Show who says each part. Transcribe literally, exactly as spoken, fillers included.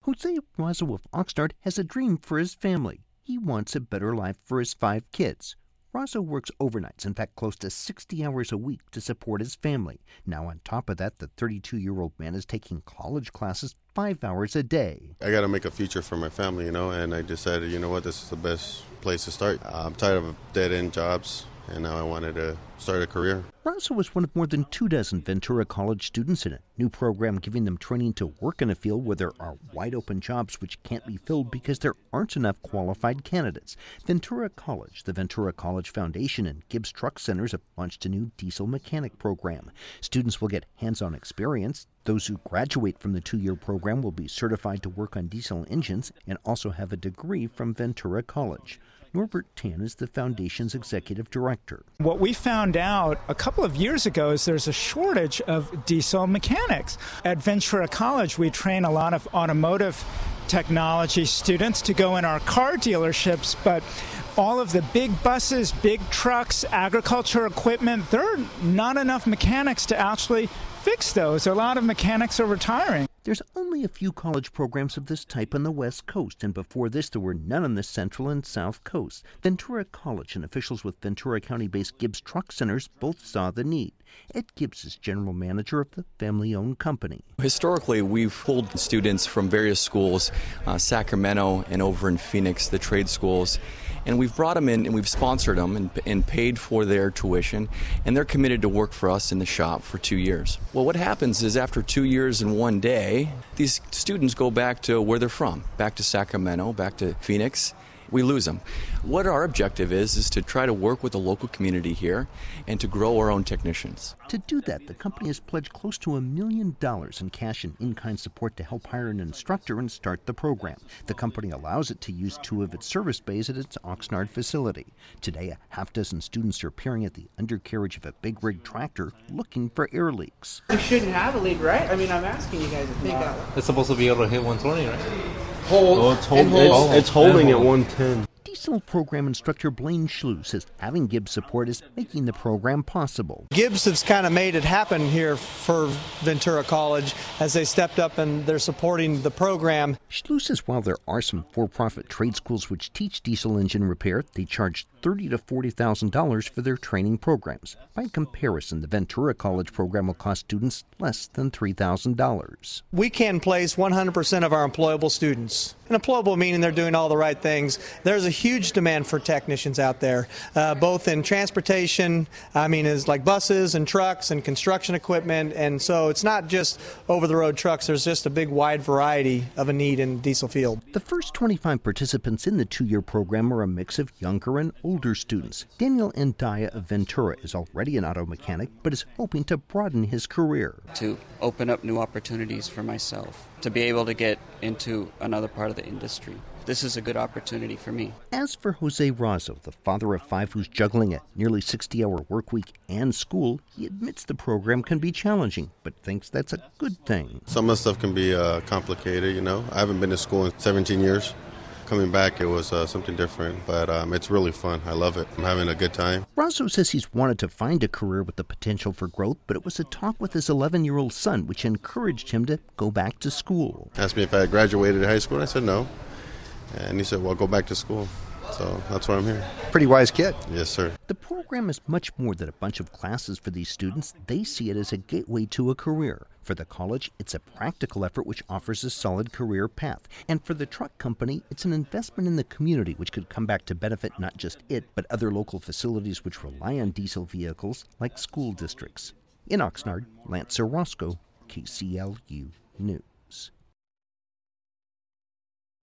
Speaker 1: Jose Razo of Oxnard has a dream for his family. He wants a better life for his five kids. Razo works overnights, in fact close to sixty hours a week, to support his family. Now on top of that, the thirty-two-year-old man is taking college classes five hours a day.
Speaker 2: I got to make a future for my family, you know, and I decided, you know what, this is the best place to start. I'm tired of dead-end jobs, and now I wanted to start a career.
Speaker 1: Razo was one of more than two dozen Ventura College students in a new program giving them training to work in a field where there are wide-open jobs which can't be filled because there aren't enough qualified candidates. Ventura College, the Ventura College Foundation, and Gibbs Truck Centers have launched a new diesel mechanic program. Students will get hands-on experience. Those who graduate from the two-year program will be certified to work on diesel engines and also have a degree from Ventura College. Norbert Tan is the foundation's executive director.
Speaker 3: What we found out a couple of years ago is there's a shortage of diesel mechanics. At Ventura College, we train a lot of automotive technology students to go in our car dealerships, but all of the big buses, big trucks, agriculture equipment, there are not enough mechanics to actually fix those. A lot of mechanics are retiring.
Speaker 1: There's only a few college programs of this type on the West Coast, and before this there were none on the Central and South Coast. Ventura College and officials with Ventura County-based Gibbs Truck Centers both saw the need. Ed Gibbs is general manager of the family-owned company.
Speaker 4: Historically, we've pulled students from various schools, uh, Sacramento and over in Phoenix, the trade schools, and we've brought them in and we've sponsored them and, and paid for their tuition, and they're committed to work for us in the shop for two years. Well, what happens is after two years and one day, these students go back to where they're from, back to Sacramento, back to Phoenix. We lose them. What our objective is, is to try to work with the local community here and to grow our own technicians.
Speaker 1: To do that, the company has pledged close to a million dollars in cash and in-kind support to help hire an instructor and start the program. The company allows it to use two of its service bays at its Oxnard facility. Today, a half dozen students are appearing at the undercarriage of a big rig tractor looking for air leaks.
Speaker 5: You shouldn't have a leak, right? I mean, I'm asking you guys to think out loud.
Speaker 6: It's supposed to be able to hit one twenty, right?
Speaker 5: Hold,
Speaker 6: oh, it's, hold,
Speaker 5: hold.
Speaker 2: it's, it's holding at one ten.
Speaker 1: Diesel program instructor Blaine Schlu says having Gibbs support is making the program possible.
Speaker 7: Gibbs has kind of made it happen here for Ventura College as they stepped up and they're supporting the program.
Speaker 1: Schlu says while there are some for-profit trade schools which teach diesel engine repair, they charge thirty thousand to forty thousand dollars for their training programs. By comparison, the Ventura College program will cost students less than three thousand dollars.
Speaker 7: We can place one hundred percent of our employable students. And employable meaning they're doing all the right things. There's a huge demand for technicians out there, uh, both in transportation, I mean, is like buses and trucks and construction equipment. And so it's not just over-the-road trucks. There's just a big wide variety of a need in the diesel field.
Speaker 1: The first twenty-five participants in the two-year program are a mix of younger and older students. Daniel Ndaya of Ventura is already an auto mechanic, but is hoping to broaden his career.
Speaker 8: To open up new opportunities for myself, to be able to get into another part of the industry. This is a good opportunity for me.
Speaker 1: As for Jose Razo, the father of five who's juggling a nearly sixty-hour work week and school, he admits the program can be challenging, but thinks that's a good thing.
Speaker 2: Some of the stuff can be uh, complicated, you know. I haven't been to school in seventeen years. Coming back, it was uh, something different, but um, it's really fun. I love it. I'm having a good time.
Speaker 1: Razo says he's wanted to find a career with the potential for growth, but it was a talk with his eleven-year-old son which encouraged him to go back to school.
Speaker 2: Asked me if I had graduated high school, and I said no. And he said, well, go back to school. So that's why I'm here.
Speaker 9: Pretty wise kid.
Speaker 2: Yes, sir.
Speaker 1: The program is much more than a bunch of classes for these students. They see it as a gateway to a career. For the college, it's a practical effort which offers a solid career path. And for the truck company, it's an investment in the community which could come back to benefit not just it, but other local facilities which rely on diesel vehicles like school districts. In Oxnard, Lance Orozco, K C L U News.